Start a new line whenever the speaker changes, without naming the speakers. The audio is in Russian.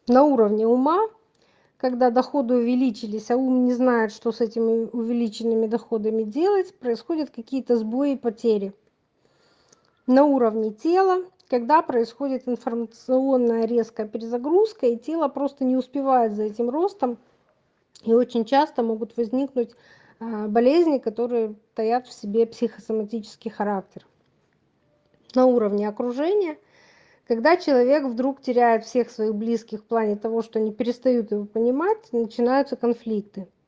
На уровне ума, когда доходы увеличились, а ум не знает, что с этими увеличенными доходами делать, происходят какие-то сбои и потери. На уровне тела, когда происходит информационная резкая перезагрузка, и тело просто не успевает за этим ростом, и очень часто могут возникнуть болезни, которые таят в себе психосоматический характер. На уровне окружения, когда человек вдруг теряет всех своих близких в плане того, что они перестают его понимать, начинаются конфликты.